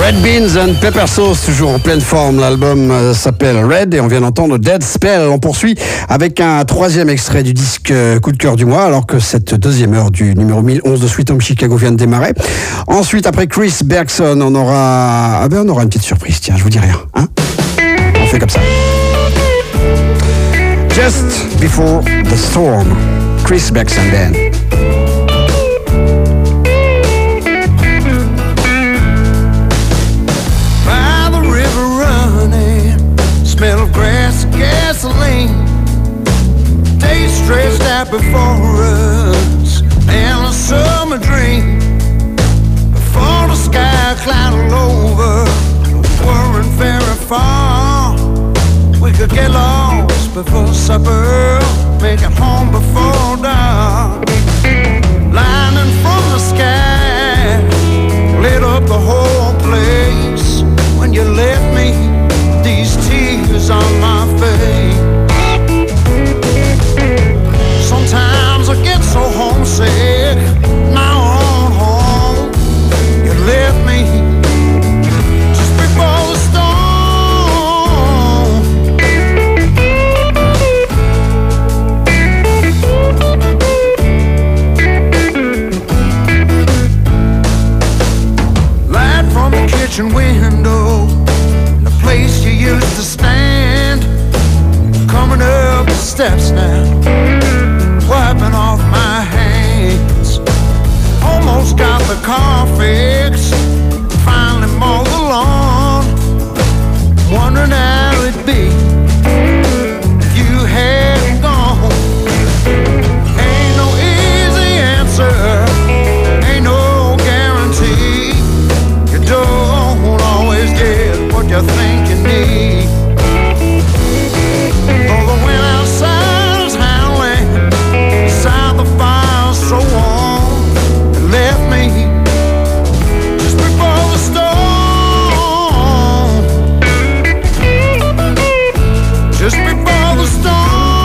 Red Beans and Pepper Sauce, toujours en pleine forme. L'album s'appelle Red et on vient d'entendre Dead Spell. On poursuit avec un troisième extrait du disque coup de cœur du mois, alors que cette deuxième heure du numéro 1011 de Sweet Home Chicago vient de démarrer. Ensuite, après Chris Bergson, on aura une petite surprise. Tiens, je vous dis rien. Hein, on fait comme ça. Just Before the Storm, Chris Bergson Band. Smell of grass, gasoline. Days stretched out before us, and a summer dream. Before the sky clouded over, weren't very far. We could get lost before supper, make it home before dark. Lightning from the sky lit up the whole place. When you left me, these tears on my face. Sometimes I get so homesick, now on home. You left me just before the storm. Light from the kitchen window, place you used to stand, coming up the steps now, wiping off my hands. Almost got the car fixed, finally mowed the lawn, wondering how it'd be if you hadn't gone. Ain't no easy answer, ain't no guarantee. You don't always get what you think you need. Though the wind outside is howling, inside the fire's so warm, it left me just before the storm. Just before the storm.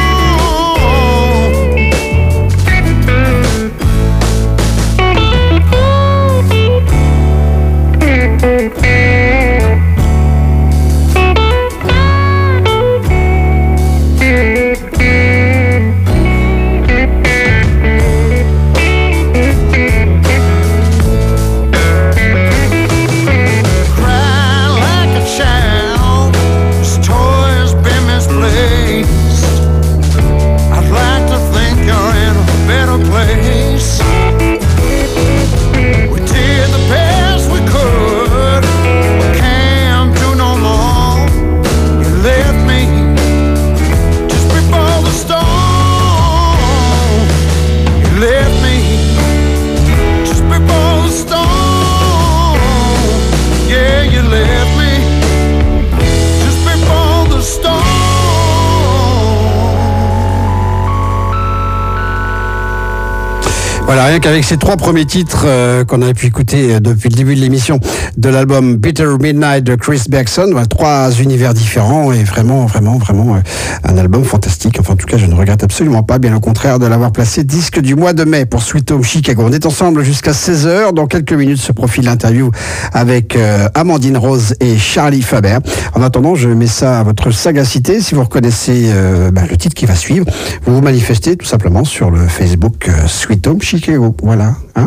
Voilà, rien qu'avec ces trois premiers titres qu'on a pu écouter depuis le début de l'émission de l'album Bitter Midnight de Chris Bergson, voilà, trois univers différents et vraiment un album fantastique. Enfin, en tout cas, je ne regrette absolument pas, bien au contraire, de l'avoir placé disque du mois de mai pour Sweet Home Chicago. On est ensemble jusqu'à 16h. Dans quelques minutes se profile l'interview avec Amandine Rose et Charlie Faber. En attendant, je mets ça à votre sagacité. Si vous reconnaissez le titre qui va suivre, vous vous manifestez tout simplement sur le Facebook Sweet Home Chicago. Voilà, hein.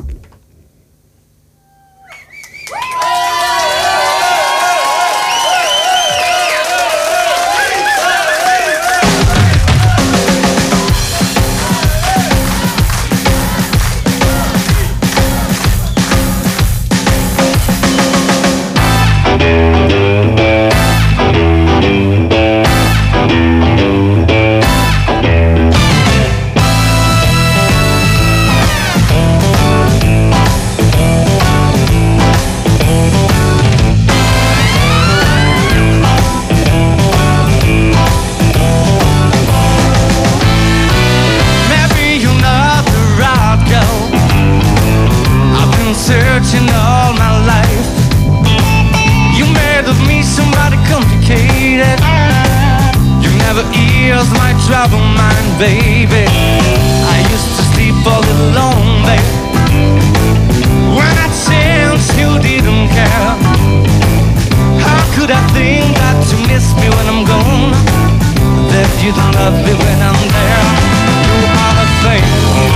Baby, I used to sleep all alone, babe. When I changed, you didn't care. love me when I'm there. You are a thing.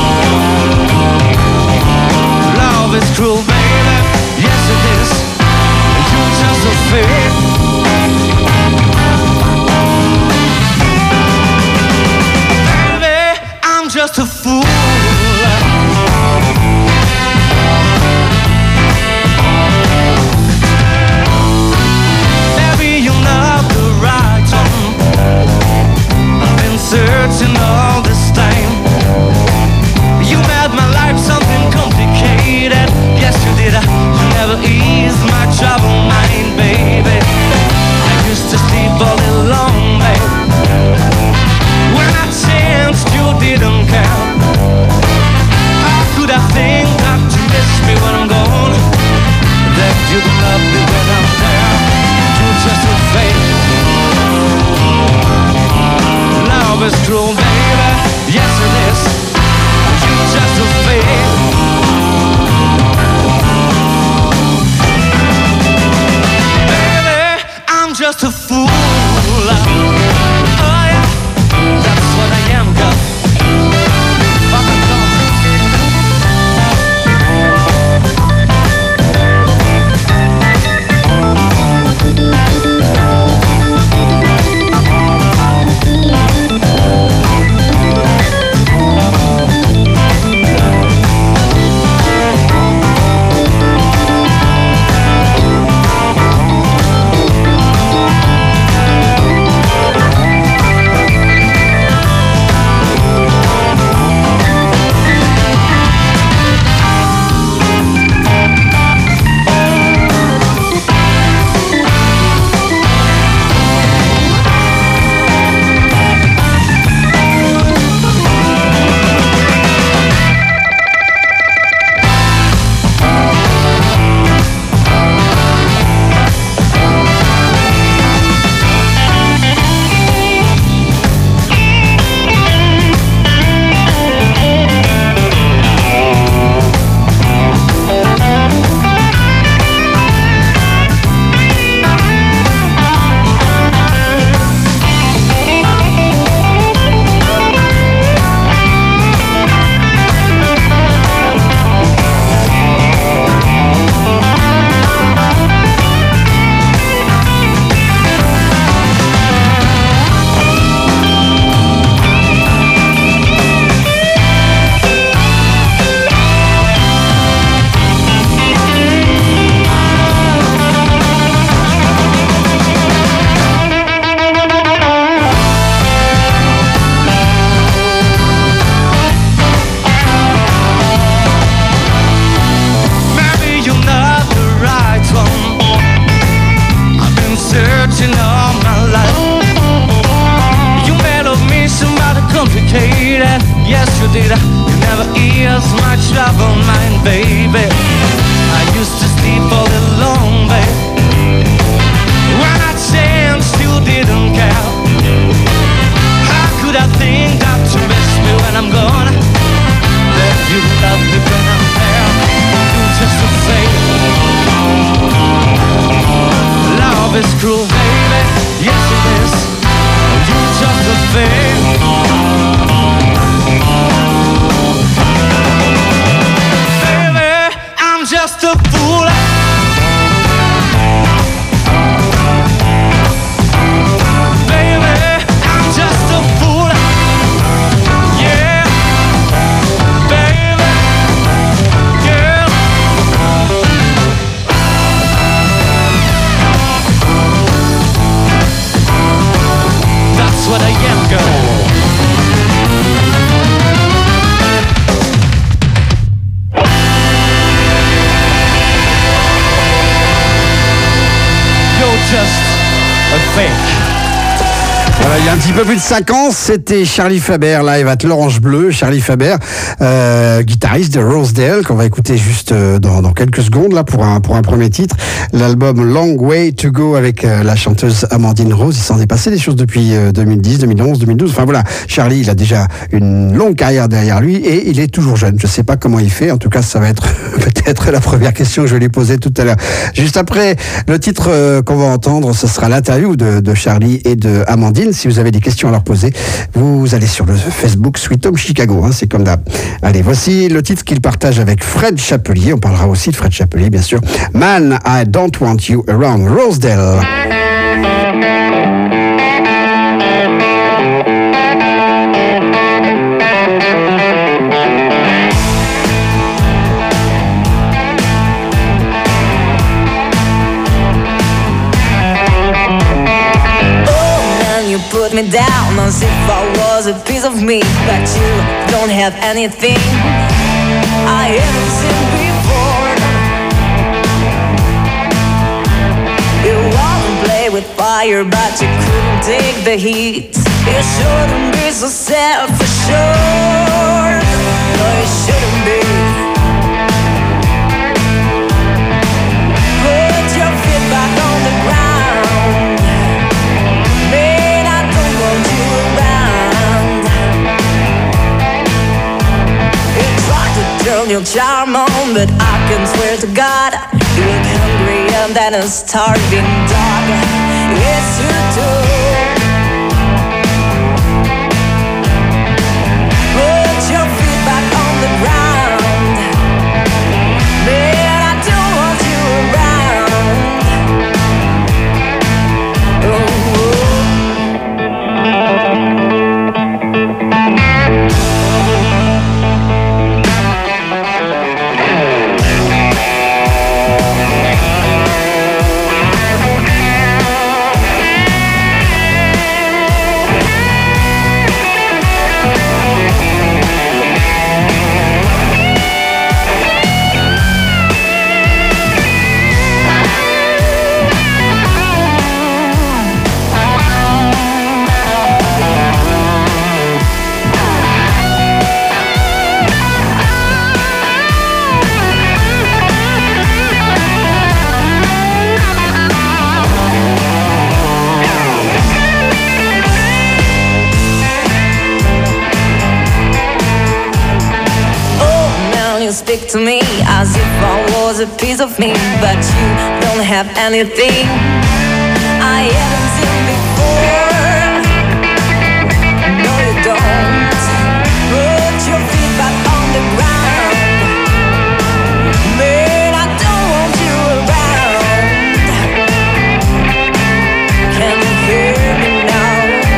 Love is cruel, baby. Yes, it is. You're just a fake. Baby, I'm just a fool. Searching all this time, you made my life something complicated. Yes, you did. You never eased my troubled mind, baby. I used to sleep all alone, babe. When I changed, you didn't care. How could I think not to miss me when I'm gone? That you don't love me when I'm there. You're just a fake. Love is cruel, baby. Yes, it is. You're just a fake. Baby, I'm just a fool. Oh yeah, that's what I am, girl. Fucking Voilà, il y a un petit peu plus de 5 ans, c'était Charlie Faber, live à l'Orange Bleu. Charlie Faber, guitariste de Rosedale, qu'on va écouter juste dans quelques secondes là pour un premier titre. L'album Long Way to Go avec la chanteuse Amandine Rose. Il s'en est passé des choses depuis 2010, 2011, 2012. Enfin voilà, Charlie, il a déjà une longue carrière derrière lui et il est toujours jeune. Je sais pas comment il fait. En tout cas, ça va être peut-être la première question que je vais lui poser tout à l'heure. Juste après le titre qu'on va entendre, ce sera l'interview de Charlie et de Amandine. Si vous vous avez des questions à leur poser, vous allez sur le Facebook Sweet Home Chicago, hein, c'est comme d'hab. Allez, voici le titre qu'il partage avec Fred Chapelier. On parlera aussi de Fred Chapelier, bien sûr. Man, I Don't Want You Around Rosedale. Put me down as if I was a piece of me, but you don't have anything I haven't seen before. You wanna play with fire, but you couldn't take the heat. You shouldn't be so self-assured. No, you shouldn't be. Put your feet back on the ground. Turn your charm on, but I can swear to God, you look hungrier than a starving dog. Yes, you do. Put your feet back on the ground. Man, I don't want you around. Oh. Speak to me as if I was a piece of me, but you don't have anything I haven't seen before. No, you don't. Put your feet back on the ground. Man, I don't want you around. Can you hear me now?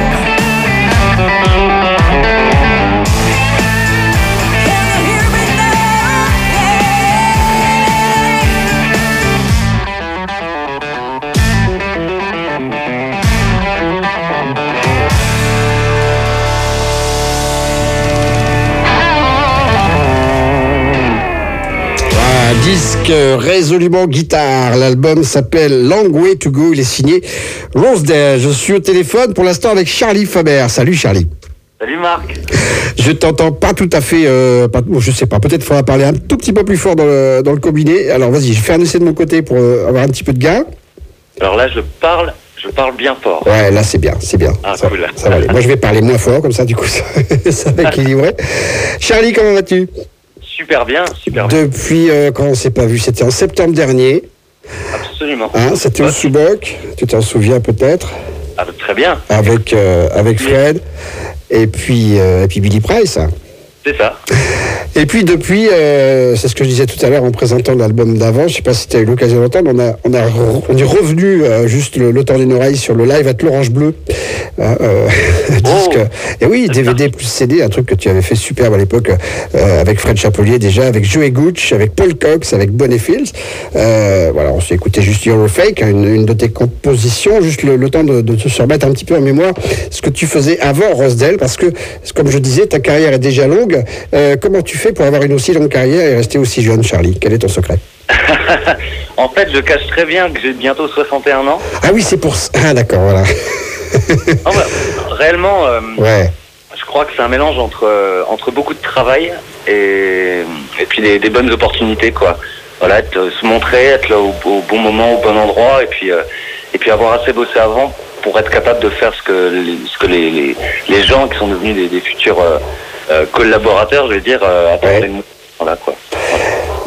Disque résolument guitare. L'album s'appelle Long Way to Go. Il est signé Rosedale. Je suis au téléphone pour l'instant avec Charlie Faber. Salut Charlie. Salut Marc. Je t'entends pas tout à fait. Je sais pas. Peut-être faudra parler un tout petit peu plus fort dans le combiné. Alors vas-y, je fais un essai de mon côté pour avoir un petit peu de gain. Alors là, je parle bien fort. Ouais, là c'est bien. Ah, ça, cool. Ça va aller. Moi je vais parler moins fort, comme ça du coup ça va équilibrer. Charlie, comment vas-tu ? Super bien. Depuis quand on s'est pas vu, c'était en septembre dernier. Absolument. Hein, c'était au Sous-Boc, tu t'en souviens peut-être. Ah, très bien. Avec Fred et puis Billy Price. C'est ça. Et puis depuis, c'est ce que je disais tout à l'heure en présentant l'album d'avant, je sais pas si tu as eu l'occasion d'entendre, on est revenu juste le temps d'une oreille sur le live à l'Orange Bleu. Disque. Et oui, DVD plus CD, un truc que tu avais fait superbe à l'époque avec Fred Chapelier déjà, avec Joey Gooch, avec Paul Cox, avec Bonnie Fields. Voilà, on s'est écouté juste You're a Fake, une de tes compositions, juste le temps de se remettre un petit peu en mémoire ce que tu faisais avant Rosedale, parce que, comme je disais, ta carrière est déjà longue. Comment tu fais pour avoir une aussi longue carrière et rester aussi jeune, Charlie ? Quel est ton secret ? En fait, je cache très bien que j'ai bientôt 61 ans. Ah oui, c'est pour ça. Ah d'accord, voilà. Non, bah, réellement, ouais. Je crois que c'est un mélange entre beaucoup de travail et puis des bonnes opportunités, quoi. Voilà, se montrer, être là au bon moment, au bon endroit, et puis avoir assez bossé avant pour être capable de faire ce que les gens qui sont devenus des futurs collaborateurs, je vais dire, attendaient de nous. Voilà, quoi. Voilà.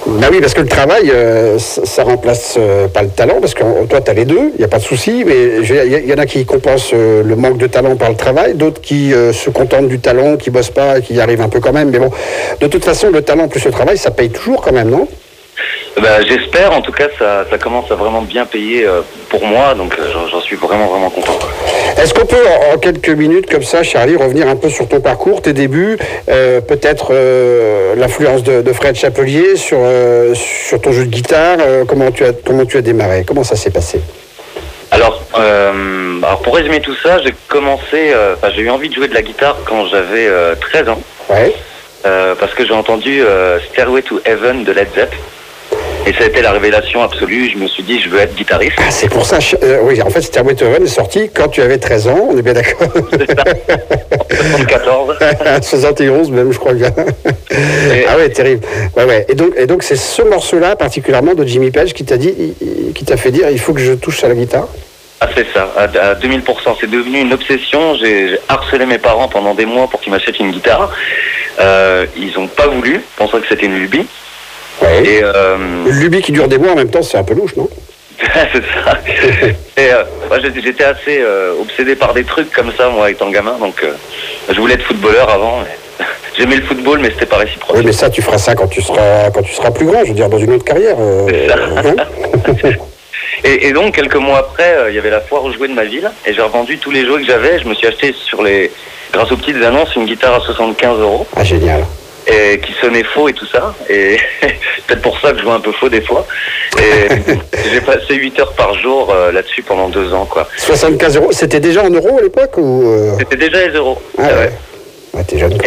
Bah oui, parce que le travail, ça remplace pas le talent, parce que toi, tu as les deux, il n'y a pas de souci, mais il y en a qui compensent le manque de talent par le travail, d'autres qui se contentent du talent, qui bossent pas, qui y arrivent un peu quand même. Mais bon, de toute façon, le talent plus le travail, ça paye toujours quand même, non? J'espère, en tout cas, ça commence à vraiment bien payer pour moi, donc j'en suis vraiment, vraiment content. Est-ce qu'on peut, en quelques minutes comme ça, Charlie, revenir un peu sur ton parcours, tes débuts, peut-être l'influence de Fred Chapelier sur ton jeu de guitare, comment tu as démarré, comment ça s'est passé? Alors pour résumer tout ça, j'ai eu envie de jouer de la guitare quand j'avais 13 ans. Ouais. Parce que j'ai entendu Stairway to Heaven de Led Zepp. Et ça a été la révélation absolue. Je me suis dit, je veux être guitariste. Ah, c'est pour ça. Oui, en fait, Stairway to Heaven est sorti quand tu avais 13 ans, on est bien d'accord. C'est ça. En 74. 71 même, je crois bien. Ah ouais, terrible. Ouais. Et donc c'est ce morceau-là, particulièrement de Jimmy Page, qui t'a fait dire, il faut que je touche à la guitare. Ah, c'est ça, à 2000%. C'est devenu une obsession. J'ai harcelé mes parents pendant des mois pour qu'ils m'achètent une guitare. Ils n'ont pas voulu, pensant que c'était une lubie. Ouais. Et une lubie qui dure des mois en même temps, c'est un peu louche, non? C'est ça. Et j'étais assez obsédé par des trucs comme ça, moi, étant gamin. Donc, je voulais être footballeur avant. J'aimais le football, mais c'était pas réciproque. Oui, mais ça, tu feras ça quand tu seras plus grand, je veux dire, dans une autre carrière. C'est ça. Et donc, quelques mois après, il y avait la foire aux jouets de ma ville, et j'ai revendu tous les jouets que j'avais. Je me suis acheté grâce aux petites annonces, une guitare à 75 €. Ah, génial. Et qui sonnait faux et tout ça. Et peut-être pour ça que je joue un peu faux des fois. Et j'ai passé 8 heures par jour là-dessus pendant 2 ans, quoi. 75 €, c'était déjà en euros à l'époque ou C'était déjà les euros. Ah ouais. Ouais, t'es jeune.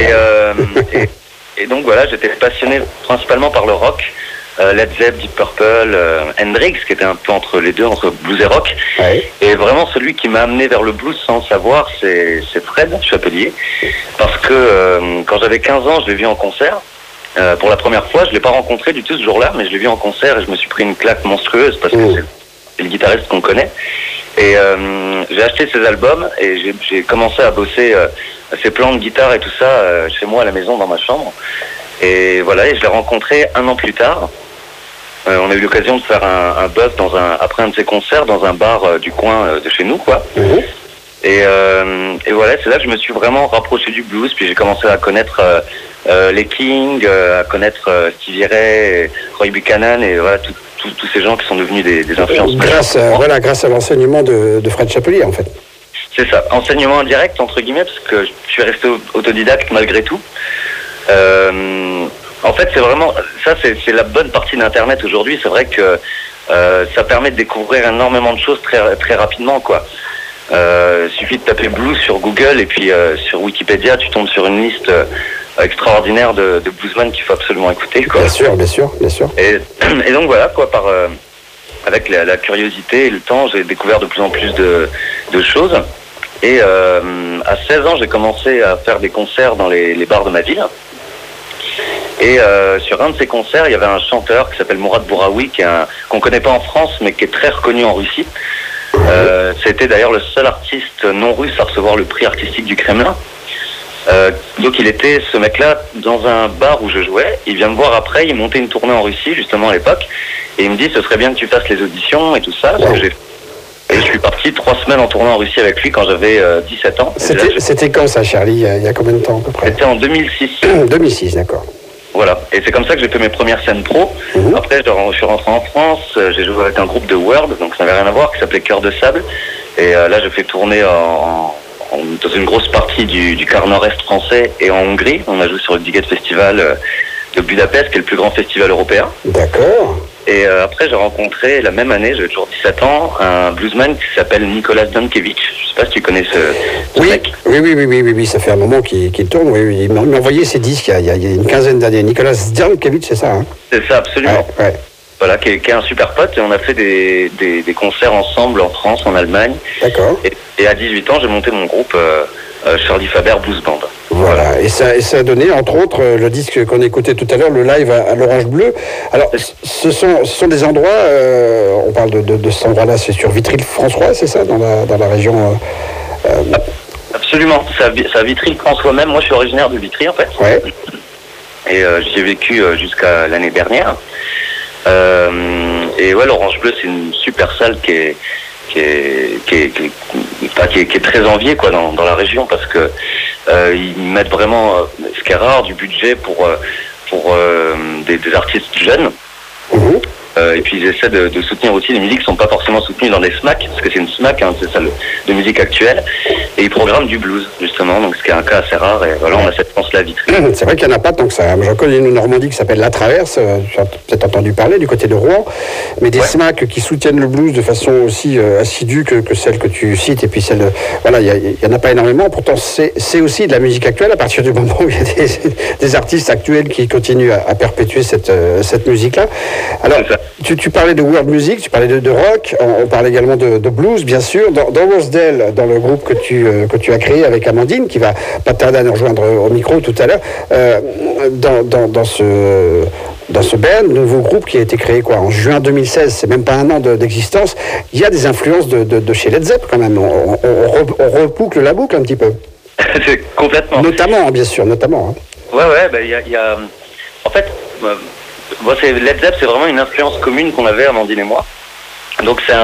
Et donc voilà, j'étais passionné principalement par le rock. Led Zepp, Deep Purple, Hendrix, qui était un peu entre les deux, entre blues et rock. Ouais. Et vraiment, celui qui m'a amené vers le blues sans le savoir, c'est Fred Chapelier. Parce que quand j'avais 15 ans, je l'ai vu en concert. Pour la première fois, je ne l'ai pas rencontré du tout ce jour-là, mais je l'ai vu en concert et je me suis pris une claque monstrueuse parce que c'est le guitariste qu'on connaît. Et j'ai acheté ses albums et j'ai commencé à bosser ses plans de guitare et tout ça chez moi à la maison, dans ma chambre. Et voilà, et je l'ai rencontré 1 an plus tard. On a eu l'occasion de faire un buzz après un de ses concerts dans un bar du coin de chez nous, quoi. Et voilà, c'est là que je me suis vraiment rapproché du blues, puis j'ai commencé à connaître les Kings, à connaître Stevie Ray, Roy Buchanan, et voilà, tous ces gens qui sont devenus des influences. Grâce à l'enseignement de Fred Chapelier, en fait. C'est ça, enseignement indirect, entre guillemets, parce que je suis resté autodidacte malgré tout. En fait, c'est vraiment ça, c'est la bonne partie d'Internet aujourd'hui. C'est vrai que ça permet de découvrir énormément de choses très très rapidement, quoi. Suffit de taper blues sur Google et puis sur Wikipédia, tu tombes sur une liste extraordinaire de bluesmen qu'il faut absolument écouter, quoi. Bien sûr. Et donc voilà, quoi, avec la curiosité et le temps, j'ai découvert de plus en plus de choses. Et à 16 ans, j'ai commencé à faire des concerts dans les bars de ma ville. Et sur un de ces concerts, il y avait un chanteur qui s'appelle Mourad Bouraoui, qu'on connaît pas en France, mais qui est très reconnu en Russie. C'était d'ailleurs le seul artiste non russe à recevoir le prix artistique du Kremlin. Donc il était, ce mec-là, dans un bar où je jouais. Il vient me voir après, il montait une tournée en Russie, justement à l'époque. Et il me dit, ce serait bien que tu fasses les auditions et tout ça. Et je suis parti 3 semaines en tournée en Russie avec lui quand j'avais 17 ans. C'était quand ça, Charlie? Il y a combien de temps à peu près? C'était en 2006. 2006, d'accord. Voilà, et c'est comme ça que j'ai fait mes premières scènes pro. Après, je suis rentré en France, j'ai joué avec un groupe de World, donc ça n'avait rien à voir, qui s'appelait Cœur de Sable. Et là, j'ai fait tourner dans une grosse partie du quart nord-est français et en Hongrie. On a joué sur le Diget Festival de Budapest, qui est le plus grand festival européen. D'accord. Et après, j'ai rencontré, la même année, j'avais toujours 17 ans, un bluesman qui s'appelle Nicolas Dankevich. Je sais pas si tu connais ce mec. Oui, ça fait un moment qu'il tourne. Oui. Il m'a envoyé ses disques il y a une quinzaine d'années. Nicolas Dankevich, c'est ça, hein? C'est ça, absolument. Ouais. Voilà, qui est un super pote, et on a fait des concerts ensemble en France, en Allemagne. D'accord. Et à 18 ans, j'ai monté mon groupe Charlie Faber Blues Band. Voilà, et ça a donné, entre autres, le disque qu'on écoutait tout à l'heure, le live à l'Orange Bleu. Alors, ce sont des endroits, on parle de cet endroit-là, c'est sur Vitry-le-François, c'est ça, dans la région Absolument, c'est à Vitry-le-François même. Moi, je suis originaire de Vitry, en fait. Ouais. Et j'y ai vécu jusqu'à l'année dernière. Et ouais, l'Orange Bleu, c'est une super salle qui est très enviée quoi dans la région parce que ils mettent vraiment, ce qui est rare, du budget pour des artistes jeunes. Et puis ils essaient de soutenir aussi des musiques qui sont pas forcément soutenues dans des SMAC, parce que c'est une SMAC, hein, c'est ça de musique actuelle, et ils programment du blues justement, donc ce qui est un cas assez rare, et voilà, on a cette chance-là vite. C'est vrai qu'il n'y en a pas tant que ça. J'en connais une Normandie qui s'appelle La Traverse, tu as peut-être entendu parler, du côté de Rouen, mais des SMAC qui soutiennent le blues de façon aussi assidue que celle que tu cites, et puis celle, voilà, il n'y en a pas énormément, pourtant c'est aussi de la musique actuelle, à partir du moment où il y a des artistes actuels qui continuent à perpétuer cette musique-là. Alors, tu parlais de world music, tu parlais de rock, on parlait également de blues, bien sûr. Dans Rosedale, dans le groupe que tu as créé avec Amandine, qui va pas tarder à nous rejoindre au micro tout à l'heure, dans ce band, nouveau groupe qui a été créé en juin 2016, c'est même pas un an d'existence, il y a des influences de chez Led Zepp quand même. On reboucle la boucle un petit peu. C'est complètement. Notamment, bien sûr, notamment. Ouais, il y a... En fait... c'est Led Zepp, c'est vraiment une influence commune qu'on avait, Amandine et moi. Donc c'est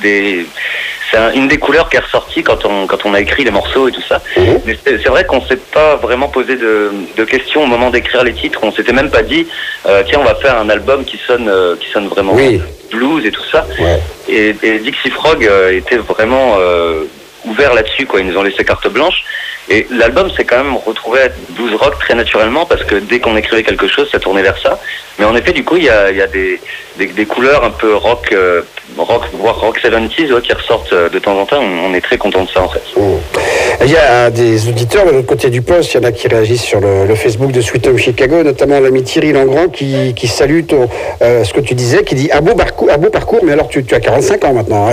une des couleurs qui est ressortie quand on a écrit les morceaux et tout ça. Mais c'est vrai qu'on s'est pas vraiment posé de questions au moment d'écrire les titres. On s'était même pas dit tiens, on va faire un album qui sonne vraiment blues et tout ça. Ouais. Et Dixie Frog était vraiment ouvert là-dessus, quoi. Ils nous ont laissé carte blanche. Et l'album s'est quand même retrouvé à être blues rock très naturellement parce que dès qu'on écrivait quelque chose, ça tournait vers ça. Mais en effet, du coup, il y a des couleurs un peu rock, voire rock 70s qui ressortent de temps en temps. On est très content de ça, en fait. Il y a des auditeurs de l'autre côté du poste, il y en a qui réagissent sur le Facebook de Sweet Home Chicago, notamment l'ami Thierry Langrand qui salue ce que tu disais, qui dit « à beau parcours, mais alors tu as 45 ans maintenant. Hein,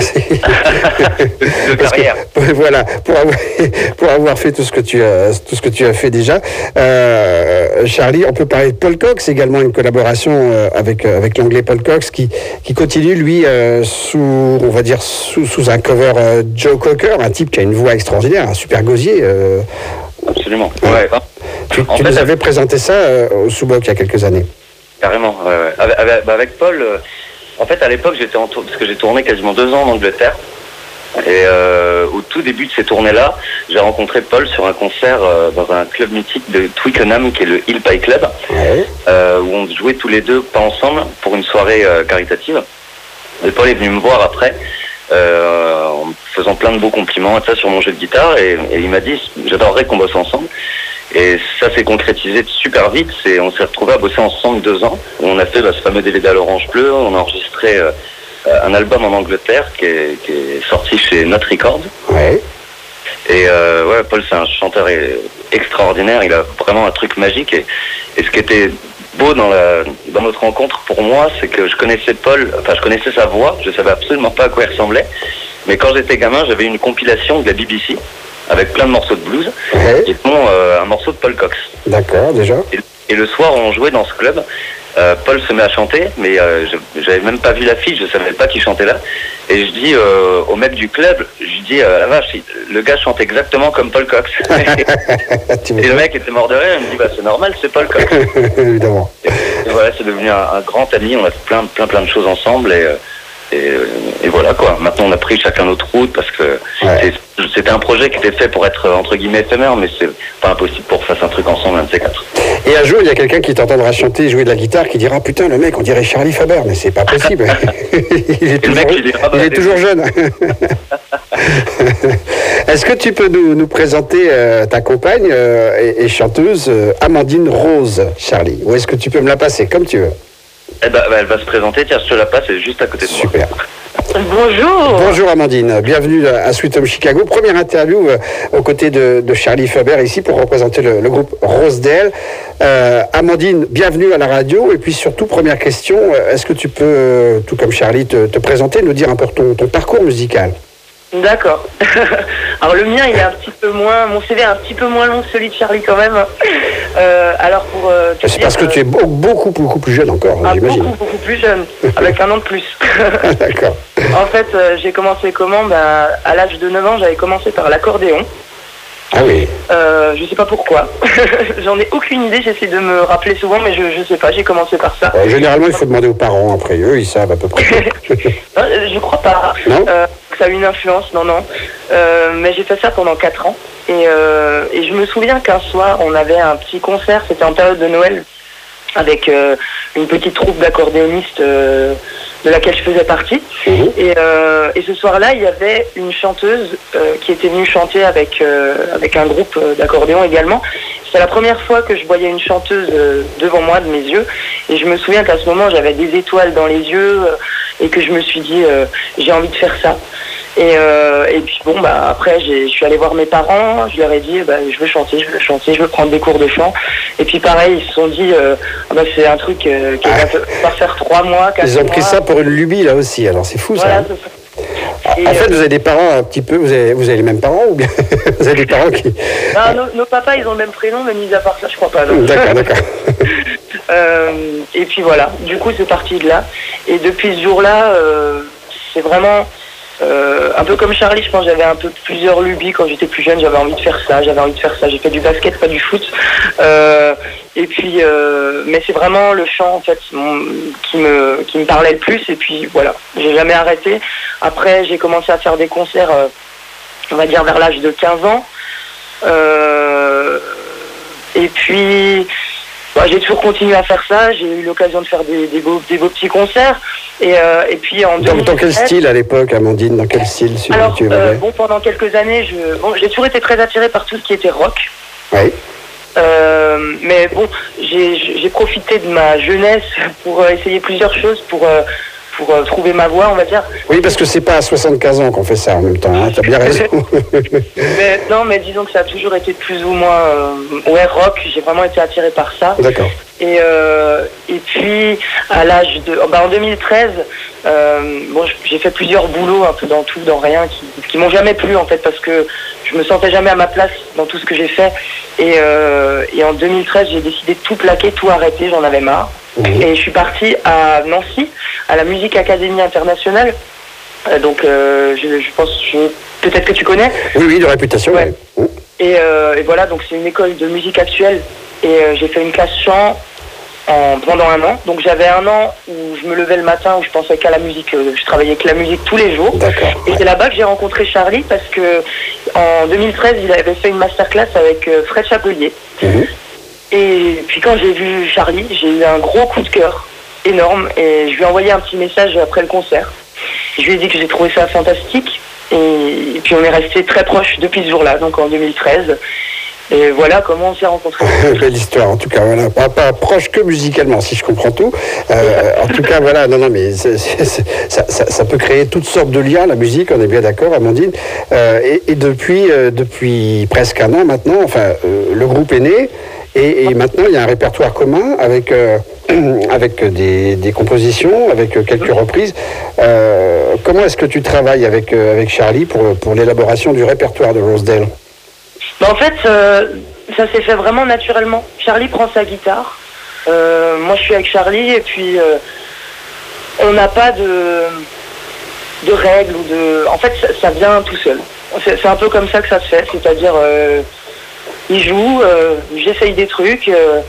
de carrière. Voilà, pour avoir fait tout ce que tu as fait déjà. Charlie, on peut parler de Paul Cox, également une collaboration avec l'anglais Paul Cox qui continue, lui, sous un cover Joe Cocker, un type qui a une voix extraordinaire, un super gosier. Absolument. Ouais. Tu nous avais présenté ça au Sous-Boc il y a quelques années. Carrément, ouais. Avec Paul, en fait, à l'époque, parce que j'ai tourné quasiment 2 ans en Angleterre. Et au tout début de ces tournées-là, j'ai rencontré Paul sur un concert dans un club mythique de Twickenham, qui est le Hill Pie Club, où on jouait tous les deux, pas ensemble, pour une soirée caritative. Et Paul est venu me voir après, en me faisant plein de beaux compliments et ça sur mon jeu de guitare, et il m'a dit « j'adorerais qu'on bosse ensemble ». Et ça s'est concrétisé super vite, on s'est retrouvés à bosser ensemble 2 ans, où on a fait ce fameux DVD à l'Orange Bleu, on a enregistré... un album en Angleterre qui est sorti chez Not Records. Ouais. Et Paul, c'est un chanteur extraordinaire. Il a vraiment un truc magique. Et ce qui était beau dans notre rencontre pour moi, c'est que je connaissais Paul. Enfin, je connaissais sa voix. Je savais absolument pas à quoi il ressemblait. Mais quand j'étais gamin, j'avais une compilation de la BBC avec plein de morceaux de blues, et dont un morceau de Paul Cox. D'accord, déjà. Et le soir, on jouait dans ce club. Paul se met à chanter, mais j'avais même pas vu l'affiche, je savais pas qui chantait là. Et je dis au mec du club, je dis la vache, le gars chante exactement comme Paul Cox. Et le mec était mort de rire, il me dit c'est normal, c'est Paul Cox. Évidemment. Et voilà, c'est devenu un grand ami, on a fait plein de choses ensemble et voilà quoi. Maintenant on a pris chacun notre route parce que c'était un projet qui était fait pour être entre guillemets éphémère, mais c'est pas impossible pour faire un truc ensemble, un de ces 4. Et un jour il y a quelqu'un qui t'entendra chanter, jouer de la guitare, qui dira putain le mec on dirait Charlie Faber, mais c'est pas possible. il est toujours jeune. Est-ce que tu peux nous présenter ta compagne et chanteuse Amandine Rose, Charlie, ou est-ce que tu peux me la passer comme tu veux? Elle va se présenter, tiens, je te la passe, elle est juste à côté de moi. Super. Bonjour. Bonjour Amandine, bienvenue à Sweet Home Chicago. Première interview aux côtés de Charlie Faber ici pour représenter le groupe Rosedale. Amandine, bienvenue à la radio. Et puis surtout, première question, est-ce que tu peux, tout comme Charlie, te présenter, nous dire un peu ton parcours musical? D'accord. Alors le mien, il est un petit peu moins, mon CV est un petit peu moins long que celui de Charlie quand même. Alors pour. C'est parce que tu es beaucoup plus jeune encore, j'imagine. Beaucoup plus jeune, avec un an de plus. D'accord. En fait, j'ai commencé comment ? À l'âge de 9 ans, j'avais commencé par l'accordéon. Ah oui. Je sais pas pourquoi. J'en ai aucune idée, j'essaie de me rappeler souvent, mais je sais pas, j'ai commencé par ça. Généralement, il faut demander aux parents, après eux, ils savent à peu près. Non, je crois pas. Non que ça a eu une influence, non. Mais j'ai fait ça pendant 4 ans. Et je me souviens qu'un soir, on avait un petit concert, c'était en période de Noël, avec une petite troupe d'accordéonistes de laquelle je faisais partie. Et ce soir-là, il y avait une chanteuse qui était venue chanter avec un groupe d'accordéon également. C'était la première fois que je voyais une chanteuse devant moi, de mes yeux. Et je me souviens qu'à ce moment, j'avais des étoiles dans les yeux et que je me suis dit, j'ai envie de faire ça. Et puis bon, après, je suis allée voir mes parents, je leur ai dit, je veux chanter, je veux prendre des cours de chant. Et puis pareil, ils se sont dit, c'est un truc qui va faire 3 mois, 4 mois. Ils ont pris ça pour une lubie, là aussi, alors c'est fou, voilà, ça. C'est ça. En fait, vous avez des parents un petit peu, vous avez les mêmes parents ou bien vous avez des parents qui... Non, nos papas, ils ont le même prénom, mais mis à part ça, je crois pas. Non. D'accord. Et puis voilà, du coup, c'est parti de là. Et depuis ce jour-là, c'est vraiment... un peu comme Charlie, je pense, j'avais un peu plusieurs lubies quand j'étais plus jeune, j'avais envie de faire ça. J'ai fait du basket, pas du foot. Et puis, mais c'est vraiment le chant en fait qui me parlait le plus. Et puis voilà, j'ai jamais arrêté. Après, j'ai commencé à faire des concerts, on va dire vers l'âge de 15 ans. Et puis, j'ai toujours continué à faire ça. J'ai eu l'occasion de faire des beaux petits concerts. Et puis en 2017, dans quel style à l'époque, Amandine? Dans quel style alors, tu évoluais? pendant quelques années, j'ai toujours été très attirée par tout ce qui était rock. Oui. Mais bon, j'ai profité de ma jeunesse pour essayer plusieurs choses, pour trouver ma voie, on va dire. Oui, parce que c'est pas à 75 ans qu'on fait ça en même temps, hein, t'as bien raison. mais disons que ça a toujours été plus ou moins rock, j'ai vraiment été attiré par ça. D'accord. Et puis, à l'âge de... en 2013, j'ai fait plusieurs boulots, un peu dans tout, dans rien, qui m'ont jamais plu en fait, parce que je me sentais jamais à ma place dans tout ce que j'ai fait. Et en 2013, j'ai décidé de tout plaquer, tout arrêter, j'en avais marre. Et je suis partie à Nancy, à la Musique Académie Internationale. Donc, je pense, peut-être que tu connais. Oui, de réputation. Ouais. Et voilà, donc c'est une école de musique actuelle. Et j'ai fait une classe chant pendant 1 an. Donc j'avais 1 an où je me levais le matin, où je pensais qu'à la musique, je travaillais avec la musique tous les jours. D'accord. Et c'est là-bas que j'ai rencontré Charlie, parce que en 2013, il avait fait une masterclass avec Fred Chapelier. Et puis quand j'ai vu Charlie, j'ai eu un gros coup de cœur, énorme, et je lui ai envoyé un petit message après le concert. Je lui ai dit que j'ai trouvé ça fantastique, et puis on est restés très proches depuis ce jour-là, donc en 2013. Et voilà comment on s'est rencontrés. Belle histoire, en tout cas, voilà. Pas proche que musicalement, si je comprends tout. En tout cas, voilà, non, mais ça peut créer toutes sortes de liens, la musique, on est bien d'accord, Amandine. Et depuis presque 1 an maintenant, le groupe est né. Et maintenant, il y a un répertoire commun avec des compositions, avec quelques reprises. Comment est-ce que tu travailles avec Charlie pour l'élaboration du répertoire de Rosedale? En fait, ça s'est fait vraiment naturellement. Charlie prend sa guitare. Moi, je suis avec Charlie et puis on n'a pas de règles ou de... En fait, ça vient tout seul. C'est un peu comme ça que ça se fait, c'est-à-dire... il joue, j'essaye des trucs,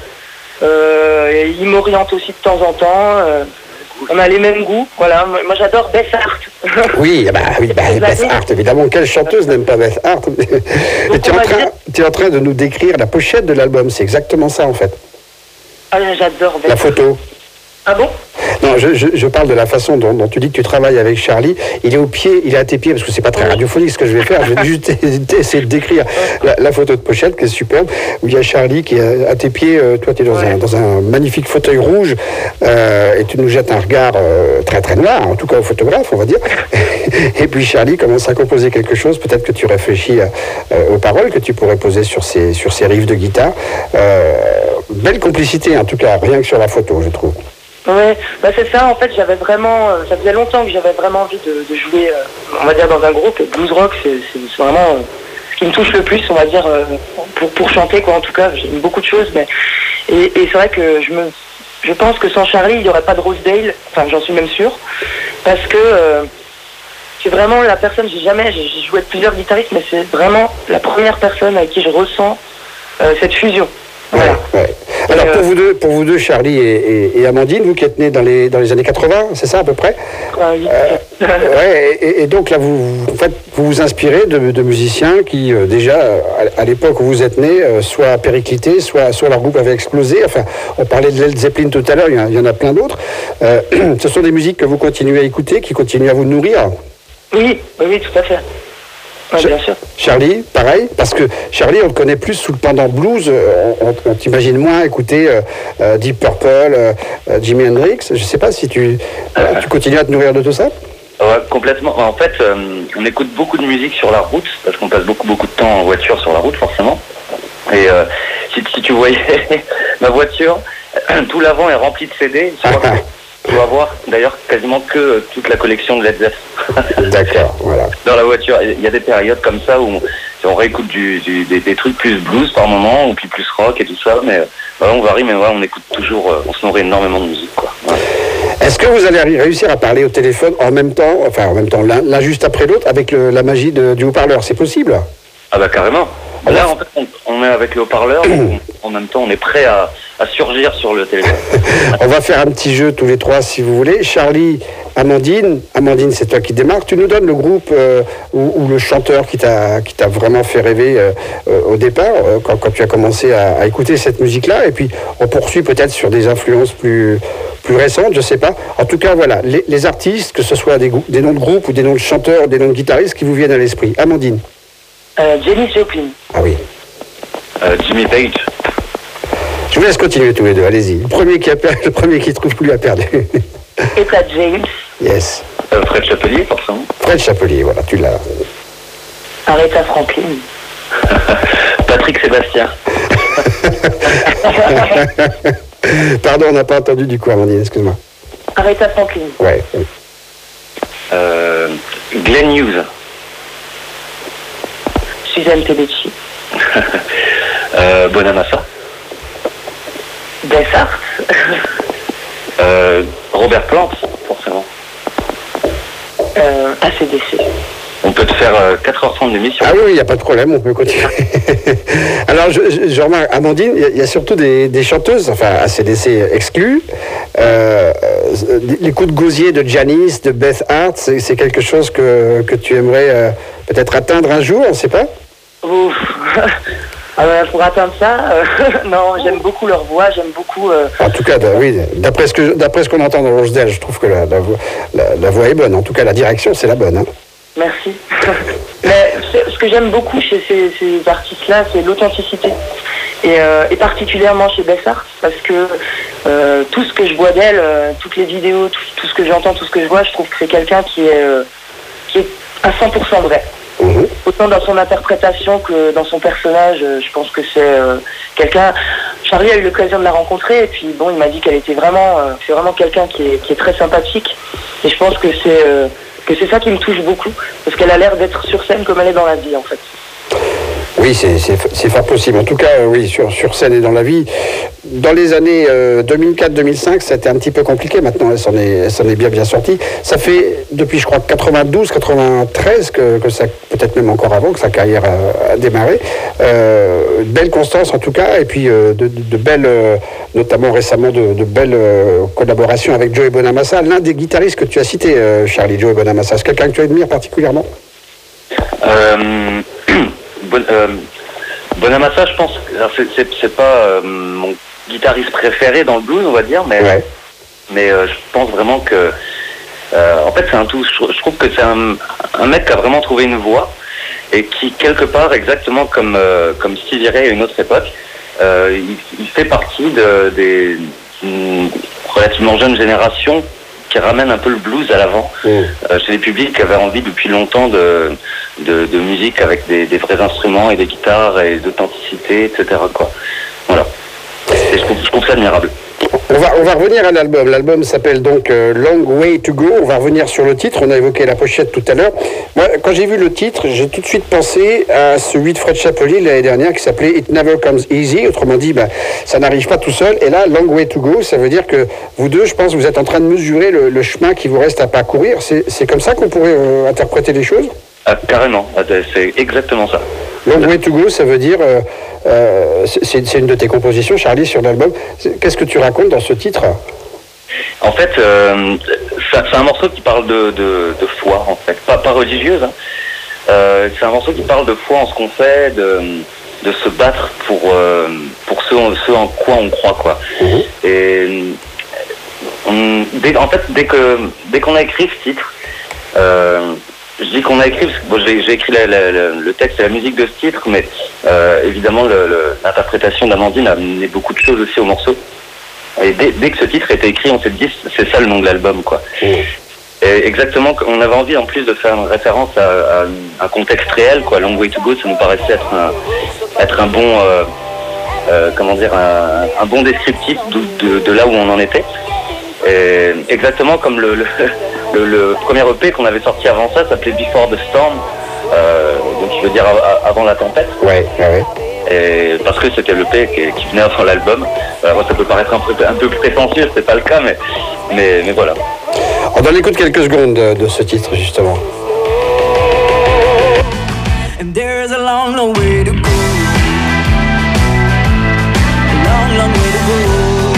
il m'oriente aussi de temps en temps, on a les mêmes goûts, voilà, moi j'adore Beth Hart. Oui, Beth Hart, évidemment, quelle chanteuse n'aime pas Beth Hart? Et tu es en train de nous décrire la pochette de l'album, c'est exactement ça en fait. Ah, j'adore Beth Hart. La photo. Ah bon? Non, je parle de la façon dont tu dis que tu travailles avec Charlie. Il est à tes pieds, parce que c'est pas très radiophonique ce que je vais faire. Je vais juste essayer de décrire la photo de pochette, qui est superbe, où il y a Charlie qui est à tes pieds. Toi, tu es dans un magnifique fauteuil rouge, et tu nous jettes un regard très très noir, en tout cas au photographe, on va dire. Et puis Charlie commence à composer quelque chose. Peut-être que tu réfléchis aux paroles que tu pourrais poser sur ces riffs de guitare. Belle complicité, en tout cas, rien que sur la photo, je trouve. Ouais, c'est ça, en fait, j'avais vraiment, ça faisait longtemps que j'avais vraiment envie de jouer, on va dire, dans un groupe, et blues rock, c'est vraiment ce qui me touche le plus, on va dire, pour chanter, quoi, en tout cas, j'aime beaucoup de choses, mais, et c'est vrai que je pense que sans Charlie, il n'y aurait pas de Rosedale, enfin, j'en suis même sûre, parce que c'est vraiment la personne, j'ai joué avec plusieurs guitaristes, mais c'est vraiment la première personne avec qui je ressens cette fusion. Voilà. Ouais. Alors pour vous deux, Charlie et Amandine, vous qui êtes nés dans les années 80, c'est ça à peu près? Oui. Et donc là, vous vous inspirez de musiciens qui déjà à l'époque où vous êtes nés, soit périclités, soit leur groupe avait explosé. Enfin, on parlait de Led Zeppelin tout à l'heure, il y en a plein d'autres. Ce sont des musiques que vous continuez à écouter, qui continuent à vous nourrir. Oui, tout à fait. Ouais, bien sûr. Charlie, pareil, parce que Charlie, on le connaît plus sous le pendant blues, on t'imagine moins écouter Deep Purple, Jimi Hendrix. Je ne sais pas si tu continues à te nourrir de tout ça. Ouais, complètement. En fait, on écoute beaucoup de musique sur la route, parce qu'on passe beaucoup de temps en voiture sur la route, forcément. Et si tu voyais ma voiture, tout l'avant est rempli de CD. Tu vas voir d'ailleurs quasiment que toute la collection de Led Zeppelin. D'accord, voilà. Dans la voiture, il y a des périodes comme ça où on réécoute des trucs plus blues par moment, ou puis plus rock et tout ça, mais on varie, mais on écoute toujours, on se nourrit énormément de musique, quoi. Ouais. Est-ce que vous allez réussir à parler au téléphone en même temps, l'un juste après l'autre, avec la magie du haut-parleur? C'est possible? Ah bah carrément. Là, en fait, on est avec le haut-parleur, en même temps, on est prêt à surgir sur le téléphone. On va faire un petit jeu tous les trois, si vous voulez. Charlie, Amandine, c'est toi qui démarres. Tu nous donnes le groupe ou le chanteur qui t'a vraiment fait rêver au départ, quand tu as commencé à écouter cette musique-là. Et puis, on poursuit peut-être sur des influences plus récentes, je sais pas. En tout cas, voilà, les artistes, que ce soit des noms de groupes ou des noms de chanteurs, des noms de guitaristes qui vous viennent à l'esprit. Amandine. Janis Joplin. Ah oui. Jimmy Page. Je vous laisse continuer tous les deux, allez-y. Le premier qui trouve plus a perdu. Etta James. Yes. Fred Chapelier, forcément. Fred Chapelier, voilà, tu l'as. Aretha Franklin. Patrick Sébastien. Pardon, on n'a pas entendu du coup, Amandine, excuse-moi. Aretha Franklin. Ouais. Glenn Hughes. Suzanne Tedeschi. Bonamassa. Bessart. Robert Plant, forcément. ACDC. On peut te faire 4h30 d'émission. Ah oui, il n'y a pas de problème, on peut continuer. Alors, je remarque, Amandine, il y a surtout des chanteuses, enfin, ACDC exclues. Les coups de gosier de Janis, de Beth Hart, c'est quelque chose que tu aimerais peut-être atteindre un jour, on ne sait pas? Ouf. Pour atteindre ça, non, j'aime beaucoup leur voix, j'aime beaucoup... En tout cas, oui, d'après ce qu'on entend dans Rosedale, je trouve que la voix est bonne. En tout cas, la direction, c'est la bonne. Hein. Merci. Mais ce que j'aime beaucoup chez ces artistes-là, c'est l'authenticité. Et particulièrement chez Bessart, parce que tout ce que je vois d'elle, toutes les vidéos, tout ce que j'entends, tout ce que je vois, je trouve que c'est quelqu'un qui est à 100% vrai. Autant dans son interprétation que dans son personnage, je pense que c'est quelqu'un... Charlie a eu l'occasion de la rencontrer, et puis bon, il m'a dit qu'elle était vraiment... c'est vraiment quelqu'un qui est très sympathique, et je pense que c'est ça qui me touche beaucoup, parce qu'elle a l'air d'être sur scène comme elle est dans la vie, en fait. Oui, c'est fort possible. En tout cas, oui, sur scène et dans la vie. Dans les années 2004-2005, c'était un petit peu compliqué. Maintenant, elle s'en est bien sortie. Ça fait depuis, je crois, 92-93 que ça, peut-être même encore avant, que sa carrière a démarré. Belle constance, en tout cas, et puis de belles, notamment récemment, de belles collaborations avec Joey Bonamassa. L'un des guitaristes que tu as cité, Charlie, Joey Bonamassa, c'est quelqu'un que tu admires particulièrement? Bonamassa, je pense, c'est pas mon guitariste préféré dans le blues, on va dire, mais je pense vraiment que, en fait, c'est un tout. Je trouve que c'est un mec qui a vraiment trouvé une voix et qui, quelque part, exactement comme Stevie Ray à une autre époque, il fait partie des relativement jeune génération qui ramène un peu le blues à l'avant chez les publics qui avaient envie depuis longtemps de musique avec des vrais instruments et des guitares et d'authenticité, etc. quoi. Voilà. Et je trouve ça admirable. On va revenir à l'album. L'album s'appelle donc Long Way to Go. On va revenir sur le titre. On a évoqué la pochette tout à l'heure. Moi, quand j'ai vu le titre, j'ai tout de suite pensé à celui de Fred Chapelier l'année dernière qui s'appelait It Never Comes Easy. Autrement dit, ça n'arrive pas tout seul. Et là, Long Way to Go, ça veut dire que vous deux, je pense, vous êtes en train de mesurer le chemin qui vous reste à parcourir. C'est comme ça qu'on pourrait interpréter les choses ? Ah, carrément, c'est exactement ça. Long Way to Go, ça veut dire, c'est une de tes compositions, Charlie, sur l'album. Qu'est-ce que tu racontes dans ce titre ? En fait, c'est un morceau qui parle de foi, en fait, pas religieuse. Hein. C'est un morceau qui parle de foi en ce qu'on fait, de se battre pour ce en quoi on croit, quoi. Et dès qu'on a écrit ce titre. Je dis qu'on a écrit, parce que j'ai écrit le texte et la musique de ce titre, mais évidemment l'interprétation d'Amandine a amené beaucoup de choses aussi au morceau. Et dès que ce titre était écrit, on s'est dit c'est ça le nom de l'album, quoi. Et exactement, on avait envie en plus de faire une référence à un contexte réel, quoi. Long Way to Go, ça nous paraissait être un bon, un bon descriptif de là où on en était. Et exactement comme le premier EP qu'on avait sorti avant ça s'appelait Before the Storm, donc je veux dire avant la tempête. Ouais. Et parce que c'était l'EP qui venait avant l'album. Moi, ça peut paraître un peu prétentieux, c'est pas le cas, mais voilà. On donne écoute quelques secondes de ce titre justement. And there's a long, long way to go. A long, long way to go.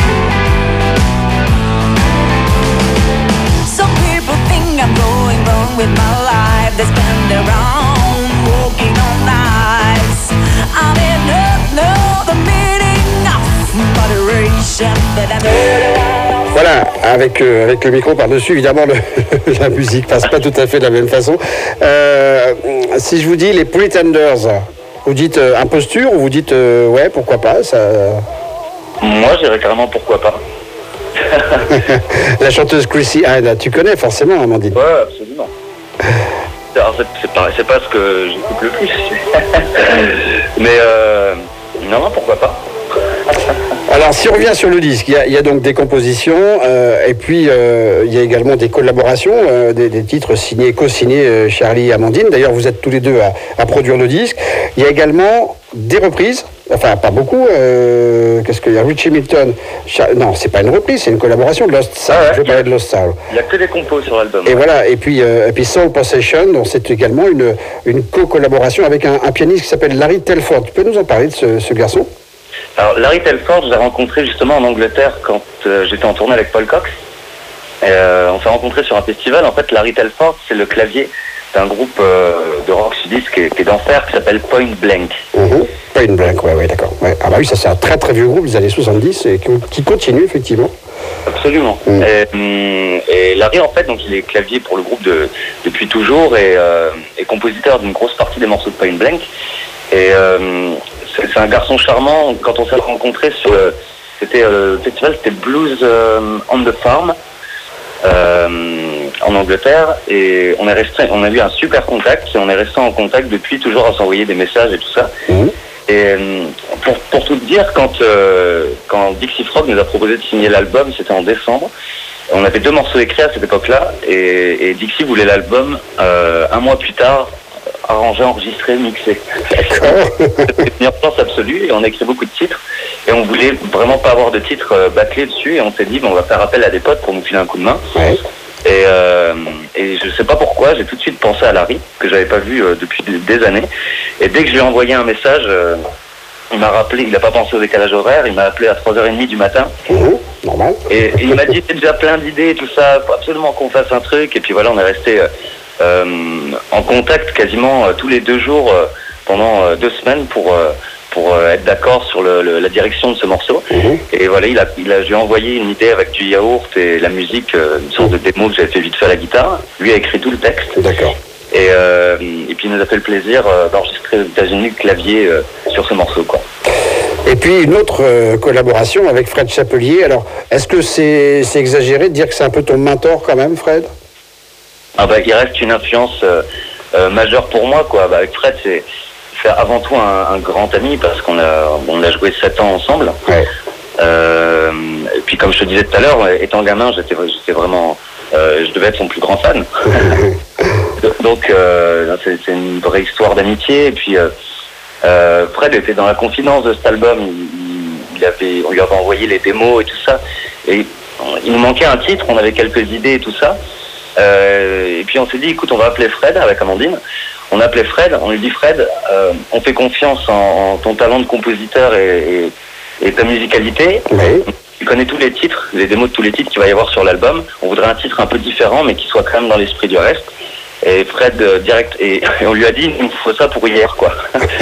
I'm going wrong with my life. They spend their own walking on ice. I'm in the meaning of moderation, but I'm Voilà, avec le micro par-dessus, évidemment, la musique passe pas tout à fait de la même façon. Si je vous dis les Pretenders, vous dites imposture ou vous dites ouais, pourquoi pas ça... Moi, je dirais carrément pourquoi pas. La chanteuse Chrissy Hynde, tu connais forcément, Amandine? Ouais, absolument. Alors, c'est pas ce que j'écoute le plus. Mais non, pourquoi pas. Alors, si on revient sur le disque, il y a donc des compositions, et puis il y a également des collaborations, des titres signés, co-signés Charlie et Amandine. D'ailleurs, vous êtes tous les deux à produire le disque. Il y a également des reprises, enfin pas beaucoup. Qu'est-ce qu'il y a? Richie Milton. Non, c'est pas une reprise, c'est une collaboration de Lost Soul. Je vais parler de Lost Soul. Il n'y a que des compos sur l'album. Et voilà, et puis Soul Possession, donc c'est également une co-collaboration avec un pianiste qui s'appelle Larry Telford. Tu peux nous en parler de ce garçon? Alors, Larry Telford, je l'ai rencontré justement en Angleterre quand j'étais en tournée avec Paul Cox. On s'est rencontrés sur un festival. En fait, Larry Telford, c'est le clavier d'un groupe de rock sudiste qui est d'enfer, qui s'appelle Point Blank. Point Blank, ouais, d'accord. Ouais. Ah bah oui, ça c'est un très très vieux groupe des années 70 et qui continue effectivement. Absolument. Et Larry, en fait, donc il est clavier pour le groupe depuis toujours et compositeur d'une grosse partie des morceaux de Point Blank. Et c'est un garçon charmant. Quand on s'est rencontrés sur le festival, c'était Blues on the Farm en Angleterre, et on a eu un super contact et on est resté en contact depuis, toujours à s'envoyer des messages et tout ça. Et pour tout te dire, quand Dixie Frog nous a proposé de signer l'album, c'était en décembre. On avait 2 morceaux écrits à cette époque-là, et Dixie voulait l'album un mois plus tard, arrangé, enregistré, mixé. C'était une urgence absolue, et on a écrit beaucoup de titres, et on voulait vraiment pas avoir de titres bâclés dessus, et on s'est dit, on va faire appel à des potes pour nous filer un coup de main. Ouais. Et je sais pas pourquoi, j'ai tout de suite pensé à Larry, que j'avais pas vu depuis des années, et dès que je lui ai envoyé un message, il m'a rappelé, il a pas pensé au décalage horaire, il m'a appelé à 3h30 du matin. Normal. Et il m'a dit, c'est déjà plein d'idées et tout ça, faut absolument qu'on fasse un truc, et puis voilà, on est resté en contact quasiment tous les 2 jours pendant 2 semaines pour être d'accord sur la direction de ce morceau. Et voilà, je lui ai envoyé une idée avec du yaourt et la musique, une sorte de démo que j'avais fait vite fait à la guitare. Lui a écrit tout le texte. D'accord. Et puis il nous a fait le plaisir d'enregistrer aux États-Unis le clavier sur ce morceau, quoi. Et puis une autre collaboration avec Fred Chapelier. Alors, est-ce que c'est exagéré de dire que c'est un peu ton mentor quand même, Fred? Ah bah, il reste une influence majeure pour moi, quoi. Bah, avec Fred, c'est avant tout un grand ami, parce qu'on a joué 7 ans ensemble. Ouais. Et puis comme je te disais tout à l'heure, étant gamin, j'étais vraiment, je devais être son plus grand fan. Donc c'est une vraie histoire d'amitié. Et puis Fred était dans la confidence de cet album. On lui avait envoyé les démos et tout ça. Et il nous manquait un titre, on avait quelques idées et tout ça. Et puis on s'est dit, écoute, on va appeler Fred avec Amandine. On a appelé Fred, on lui dit Fred, on fait confiance en ton talent de compositeur et ta musicalité. Oui. Tu connais tous les titres, les démos de tous les titres qu'il va y avoir sur l'album. On voudrait un titre un peu différent, mais qui soit quand même dans l'esprit du reste. Et Fred, direct, et on lui a dit, il nous faut ça pour hier, quoi.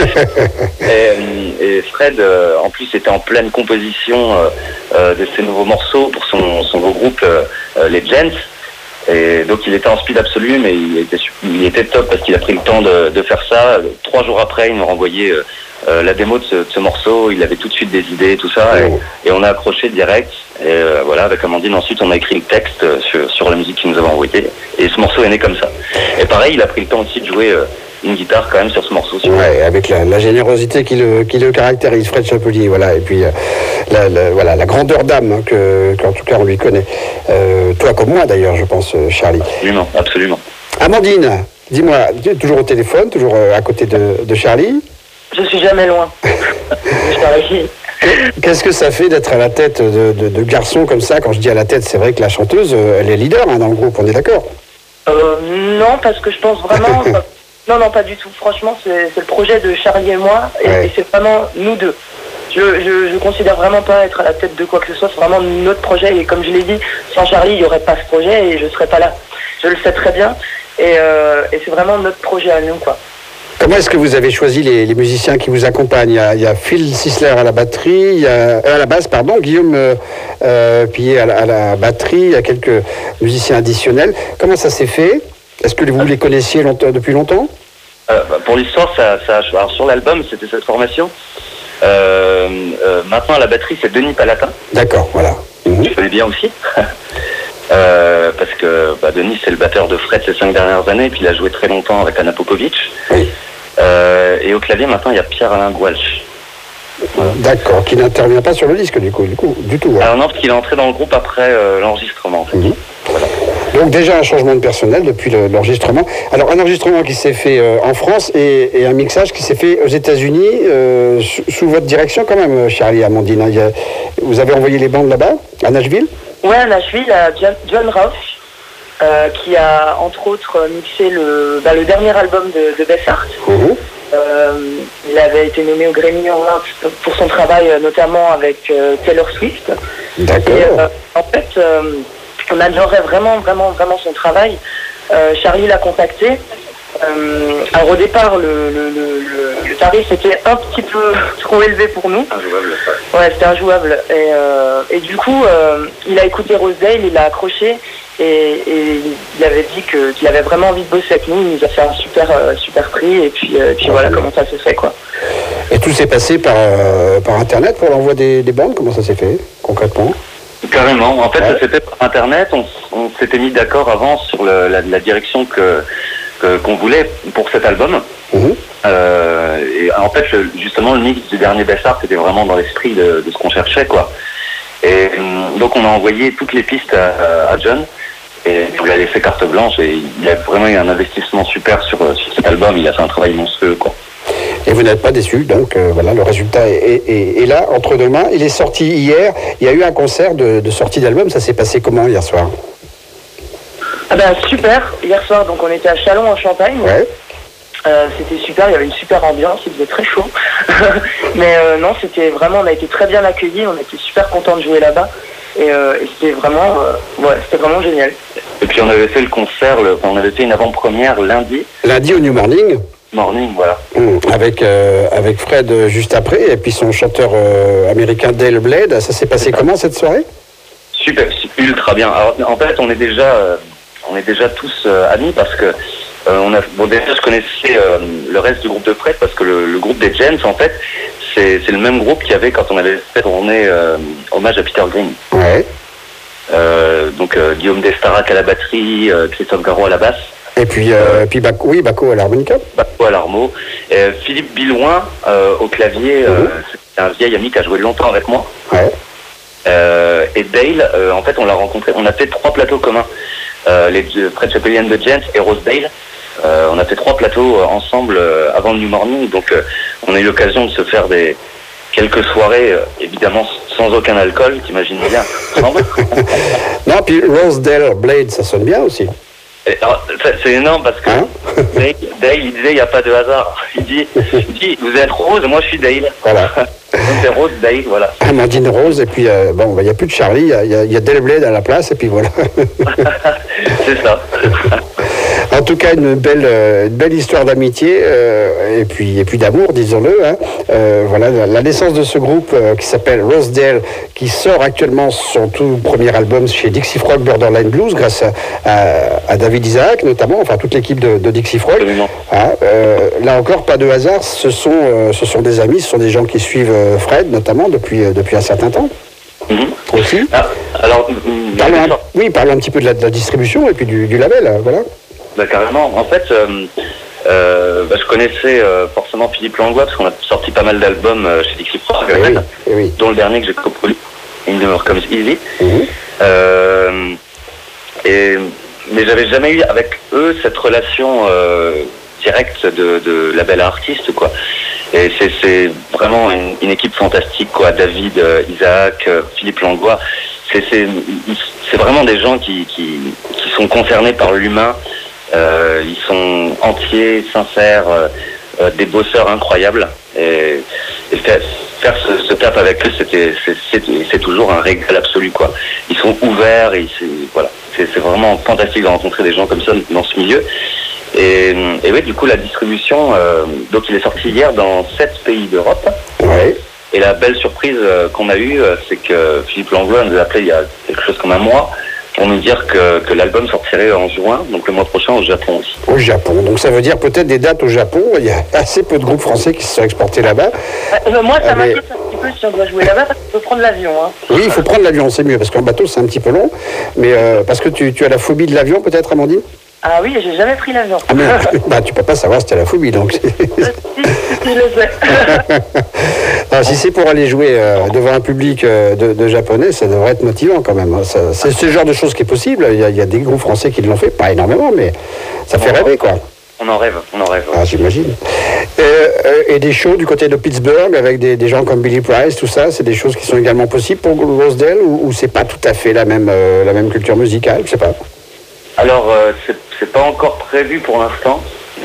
et Fred, en plus, était en pleine composition de ses nouveaux morceaux pour son nouveau groupe, les Gents. Et donc il était en speed absolu, mais il était top parce qu'il a pris le temps de faire ça. 3 jours après, il nous renvoyait la démo de ce morceau. Il avait tout de suite des idées, tout ça, et on a accroché direct. Et voilà, avec Amandine, ensuite on a écrit le texte sur la musique qu'il nous avait envoyée. Et ce morceau est né comme ça. Et pareil, il a pris le temps aussi de jouer une guitare quand même sur ce morceau. Ouais, avec la générosité qui le caractérise, Fred Chapelier, voilà. Et puis voilà, la grandeur d'âme qu'en tout cas on lui connaît. Toi comme moi d'ailleurs, je pense, Charlie. Absolument, absolument. Amandine, dis-moi, tu es toujours au téléphone, toujours à côté de Charlie? Je suis jamais loin. Qu'est-ce que ça fait d'être à la tête de garçons comme ça? Quand je dis à la tête, c'est vrai que la chanteuse, elle est leader dans le groupe, on est d'accord? Non, parce que je pense vraiment... Non, pas du tout. Franchement, c'est le projet de Charlie et moi, et c'est vraiment nous deux. Je considère vraiment pas être à la tête de quoi que ce soit, c'est vraiment notre projet, et comme je l'ai dit, sans Charlie, il n'y aurait pas ce projet, et je serais pas là. Je le sais très bien, et c'est vraiment notre projet à nous, quoi. Comment est-ce que vous avez choisi les musiciens qui vous accompagnent? Il y a Phil Sisler à la batterie, à la basse, pardon, Guillaume Pillet à la batterie, il y a quelques musiciens additionnels. Comment ça s'est fait? Est-ce que vous les connaissiez depuis longtemps? Pour l'histoire, alors sur l'album, c'était cette formation. Maintenant, à la batterie, c'est Denis Palatin. D'accord, voilà. Je connais bien aussi. Parce que Denis, c'est le batteur de Fred ces 5 dernières années, et puis il a joué très longtemps avec Anna Popovic. Oui. Et au clavier, maintenant, il y a Pierre-Alain Goualch. D'accord, qui n'intervient pas sur le disque, du tout. Alors non, parce qu'il est entré dans le groupe après l'enregistrement, en fait. Voilà. Donc déjà un changement de personnel depuis l'enregistrement. Alors un enregistrement qui s'est fait en France et un mixage qui s'est fait aux États-Unis sous votre direction quand même, Charlie et Amandine. Vous avez envoyé les bandes là-bas, à Nashville? Ouais, à Nashville, à John Rauch, qui a entre autres mixé le dernier album de Bessart. Il avait été nommé au Grammy Awards pour son travail, notamment avec Taylor Swift. D'accord. Et en fait, on adorait vraiment son travail. Charlie l'a contacté. Alors au départ, le tarif était un petit peu trop élevé pour nous. Injouable. Ouais, c'était injouable. Et du coup, il a écouté Rosedale, il a accroché et il avait dit qu'il avait vraiment envie de bosser avec nous. Il nous a fait un super prix et puis voilà comment ça s'est fait, quoi. Et tout s'est passé par Internet pour l'envoi des bandes? Comment ça s'est fait concrètement? Carrément. En fait, ça s'est fait par Internet. On s'était mis d'accord avant sur la direction qu'on voulait pour cet album. Et en fait, justement, le mix du dernier Bessart, c'était vraiment dans l'esprit de ce qu'on cherchait, quoi. Et donc, on a envoyé toutes les pistes à John, et on lui a laissé carte blanche, et il a vraiment eu un investissement super sur cet album. Il a fait un travail monstrueux, quoi. Et vous n'êtes pas déçus, donc voilà, le résultat est là, entre deux mains. Il est sorti hier, il y a eu un concert de sortie d'album, ça s'est passé comment hier soir? Ah ben super, hier soir, donc on était à Châlons en Champagne. Ouais. C'était super, il y avait une super ambiance, il faisait très chaud. Mais non, c'était vraiment, on a été très bien accueillis, on était super contents de jouer là-bas. Et c'était vraiment génial. Et puis on avait fait le concert, on avait fait une avant-première lundi. Lundi au New Morning. Voilà. Avec Fred juste après, et puis son chanteur américain Dale Blade. Ça s'est passé comment cette soirée? Super, ultra bien. Alors, en fait, on est déjà tous amis parce que déjà je connaissais le reste du groupe de Fred parce que le groupe des Gents, en fait, c'est le même groupe qu'il y avait quand on avait fait tourner hommage à Peter Green. Ouais. Donc Guillaume Destarac à la batterie, Christophe Garot à la basse. Et puis Bacco à l'harmonica. Bacco à l'armo. Philippe Billouin au clavier, c'est un vieil ami qui a joué longtemps avec moi. Ouais. Et Dale, en fait, on l'a rencontré. On a fait 3 plateaux communs. Les Fred Chapelier and the Gents et Rosedale. On a fait 3 plateaux ensemble avant le New Morning. Donc, on a eu l'occasion de se faire quelques soirées, évidemment sans aucun alcool, t'imagines bien. Non, puis Rosedale Blade, ça sonne bien aussi. Alors, c'est énorme parce que Dale, il disait il n'y a pas de hasard. Il dit vous êtes Rose, moi je suis Dale. Voilà. Donc c'est Rose, Dale, voilà. Amandine Rose, et puis bon, il n'y a plus de Charlie, il y a Dale Blade à la place, et puis voilà. C'est ça. En tout cas, une belle histoire d'amitié et puis d'amour, disons-le. Hein. Voilà la naissance de ce groupe qui s'appelle Rosedale, qui sort actuellement son tout premier album chez Dixie Frog Borderline Blues, grâce à David Isaac notamment, enfin toute l'équipe de Dixie Frog. Hein, là encore, pas de hasard, ce sont des amis, ce sont des gens qui suivent Fred notamment depuis un certain temps. Aussi. Alors, parlons un petit peu de la distribution et puis du label, voilà. Bah, carrément. En fait, je connaissais forcément Philippe Langlois parce qu'on a sorti pas mal d'albums chez Dixie Frog, dont le dernier que j'ai coproduit, In Never Comes Easy. Mais j'avais jamais eu avec eux cette relation directe de label à artiste, quoi. Et c'est vraiment une équipe fantastique, quoi. David, Isaac, Philippe Langlois. C'est vraiment des gens qui sont concernés par l'humain. Ils sont entiers, sincères, des bosseurs incroyables. Et faire ce tap avec eux, c'est toujours un régal absolu, quoi. Ils sont ouverts, voilà. C'est vraiment fantastique de rencontrer des gens comme ça dans ce milieu. Et oui, du coup, la distribution, donc il est sorti hier dans 7 pays d'Europe. Ouais. Et la belle surprise qu'on a eue, c'est que Philippe Langlois nous a appelé il y a quelque chose comme un mois pour nous dire que l'album sortirait en juin, donc le mois prochain au Japon aussi. Au Japon, donc ça veut dire peut-être des dates au Japon. Il y a assez peu de groupes français qui se sont exportés là-bas. Moi, ça m'inquiète un petit peu si on doit jouer là-bas parce qu'il faut prendre l'avion. Hein. Oui, il faut prendre l'avion, c'est mieux, parce qu'en bateau c'est un petit peu long. Mais parce que tu as la phobie de l'avion peut-être, Amandine ? Ah oui, j'ai jamais pris l'avion. Ah mais, tu peux pas savoir si tu as la phobie, donc. Si, je le sais. Alors, si c'est pour aller jouer devant un public de japonais, ça devrait être motivant quand même. C'est ce genre de choses qui est possible. Il y a des groupes français qui l'ont fait, pas énormément, mais ça fait rêver, quoi. On en rêve. Ah, j'imagine. Et des shows du côté de Pittsburgh avec des gens comme Billy Price, tout ça, c'est des choses qui sont également possibles pour Rosedale ou c'est pas tout à fait la même culture musicale, je sais pas. Alors, c'est pas encore prévu pour l'instant,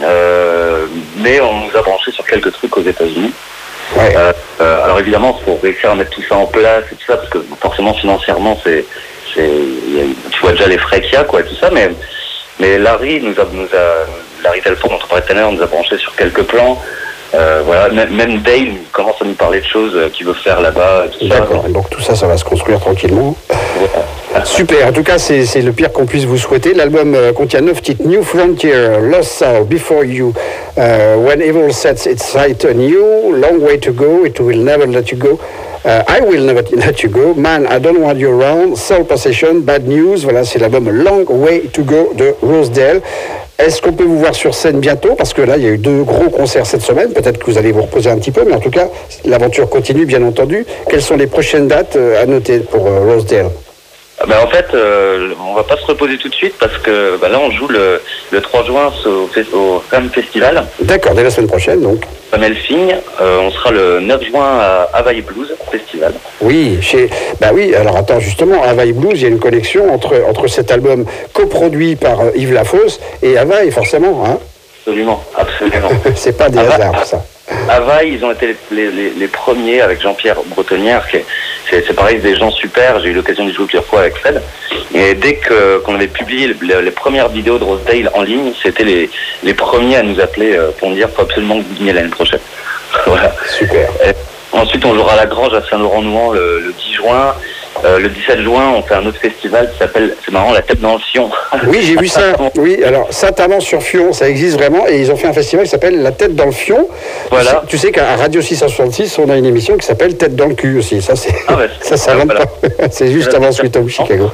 mais on nous a branché sur quelques trucs aux États-Unis. Ouais. Alors évidemment, il faut réussir à mettre tout ça en place et tout ça, parce que forcément financièrement, tu vois déjà les frais qu'il y a, quoi, et tout ça. Mais Larry Larry Telford, notre partenaire, nous a branché sur quelques plans. Voilà, même Dale commence à nous parler de choses qu'il veut faire là-bas. D'accord, donc tout ça va se construire tranquillement. Voilà. Super, en tout cas c'est le pire qu'on puisse vous souhaiter. L'album contient 9 titres: New Frontier, Lost Soul, Before You, When Evil Sets Its Sight on You, Long Way to Go, It Will Never Let You Go, I Will Never Let You Go, Man, I Don't Want You Around, Soul Possession, Bad News. Voilà, c'est l'album Long Way to Go de Rosedale. Est-ce qu'on peut vous voir sur scène bientôt? Parce que là, il y a eu 2 gros concerts cette semaine. Peut-être que vous allez vous reposer un petit peu, mais en tout cas, l'aventure continue, bien entendu. Quelles sont les prochaines dates à noter pour Rosedale? En fait, on va pas se reposer tout de suite parce que là, on joue le 3 juin au Femme Festival. D'accord, dès la semaine prochaine, donc. Comme Elfing, on sera le 9 juin à Hawaii Blues Festival. Oui, oui, alors attends, justement, Hawaii Blues, il y a une connexion entre cet album coproduit par Yves Lafosse et Hawaii, forcément, hein? Absolument. C'est pas des hasards, ça. Hawaii, ils ont été les premiers avec Jean-Pierre Bretonnière, c'est pareil, des gens super. J'ai eu l'occasion de jouer plusieurs fois avec Fred. Et dès qu'on avait publié les premières vidéos de Rosedale en ligne, c'était les premiers à nous appeler pour nous dire qu'il faut absolument que vous veniez l'année prochaine. Voilà. Super. Et ensuite, on jouera à la Grange à Saint-Laurent-Nouan le 10 juin. Le 17 juin, on fait un autre festival qui s'appelle, c'est marrant, La Tête dans le Fion. Oui, j'ai vu ça. Oui, alors Saint-Amand-sur-Fion, ça existe vraiment. Et ils ont fait un festival qui s'appelle La Tête dans le Fion. Voilà. Tu sais qu'à Radio 666, on a une émission qui s'appelle Tête dans le cul aussi. Ça, c'est ça rentre pas. C'est juste avant Sweet Home Chicago.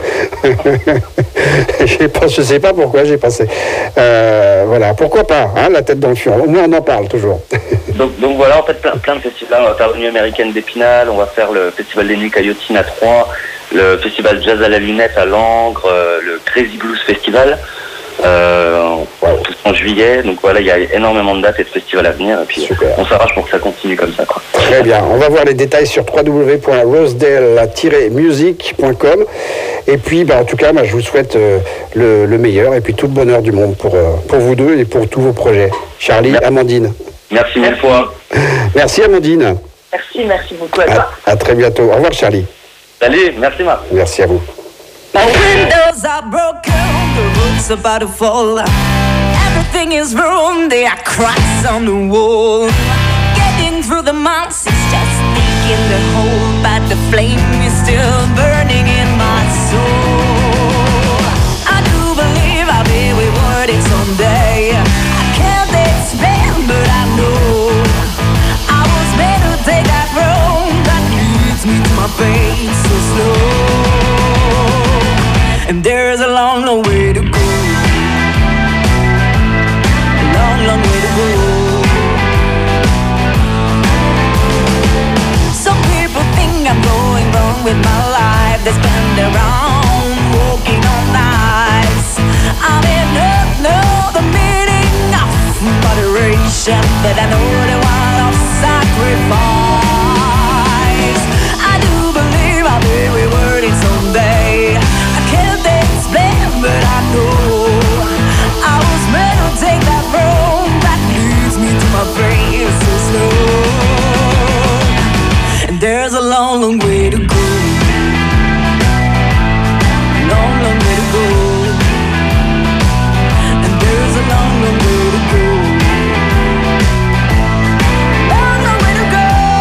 Je sais pas pourquoi j'ai passé. Voilà, pourquoi pas, hein, La Tête dans le Fion. Au moins, on en parle toujours. Donc voilà, en fait, plein de festivals. On va faire la Nuit américaine d'Épinal, on va faire le Festival des Nuits Caillotine à Troyes. le festival Jazz à la Lunette à Langres, le Crazy Blues Festival. Tout en juillet, donc voilà, il y a énormément de dates et de festivals à venir, et puis Super. on s'arrache pour que ça continue comme ça, quoi. Très bien, on va voir les détails sur www.rosedale-music.com. Et puis, en tout cas, je vous souhaite le meilleur et puis tout le bonheur du monde pour vous deux et pour tous vos projets. Charlie, Merci. Amandine. Merci mille fois. Merci Amandine. Merci beaucoup à toi. À très bientôt. Au revoir Charlie. Salut, merci Marc. Merci à vous. My windows are broken, the roof's about to fall. Everything is ruined, there are cracks on the wall. Getting through the months is just digging the hole, but the flame is still burning in my soul. I do believe I'll be rewarded someday. I can't explain, but I know I was meant to take that road that leads me to my fate so slow. And there's a long, long way to go. A long, long way to go. Some people think I'm going wrong with my life. They spend their own walking on ice. I may not know the meaning of moderation, but I know the one of sacrifice. I do believe I'll be rewarded someday. But I know I was meant to take that road that leads me to my grave so slow. And there's a long, long way to go. Long, long way to go. And there's a long, long way to go. Long, long way to go.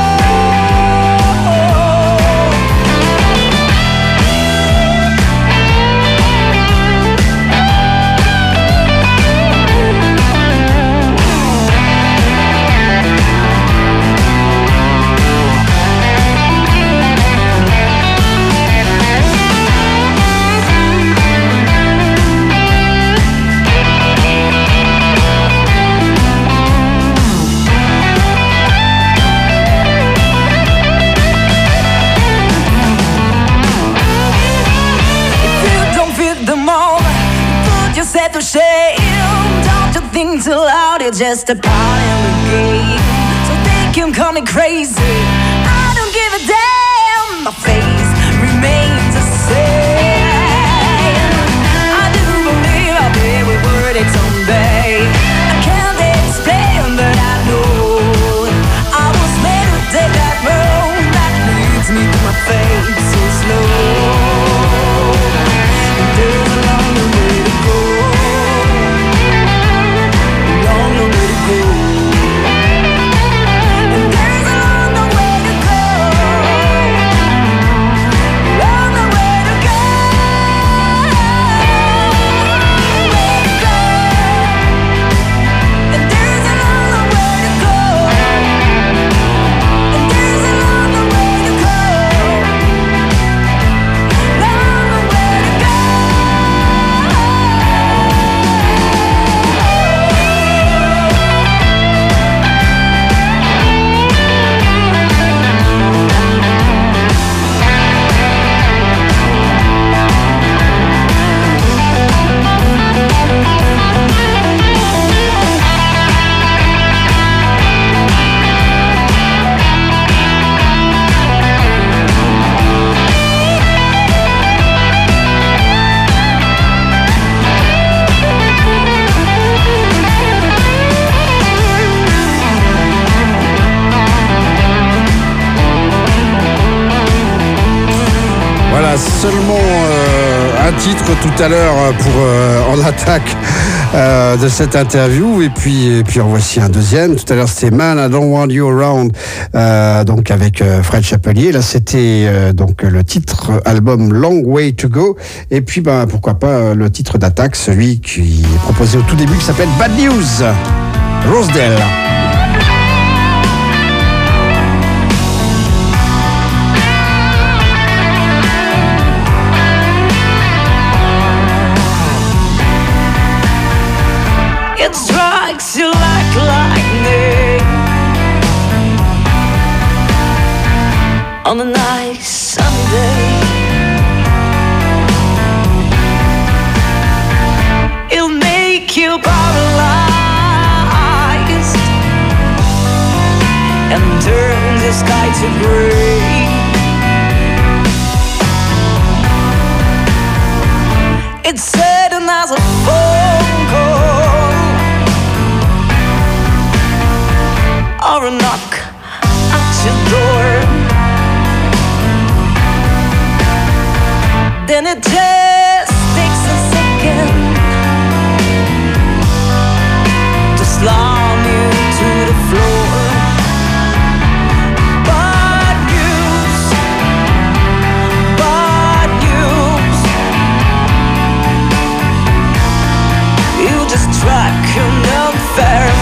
To shame, don't you think too loud, you're just a part of the game. So think I'm coming crazy, I don't give a damn, my face remains the same. I do believe I'll be rewarded someday. I can't explain, but I know I was meant to take that road that leads me to my fate so slow. And there's a long way to go. Seulement un titre tout à l'heure pour en attaque de cette interview et puis en voici un deuxième. Tout à l'heure c'était Man I Don't Want You Around donc avec Fred Chapelier. Là c'était donc le titre album Long Way to Go et puis pourquoi pas le titre d'attaque, celui qui est proposé au tout début qui s'appelle Bad News, Rosedale. You like lightning on a nice Sunday. disagree. It's certain as a phone call or a knock at your door. Then it just takes a second to slam you to the floor. Bad news, bad news. You just track an unfair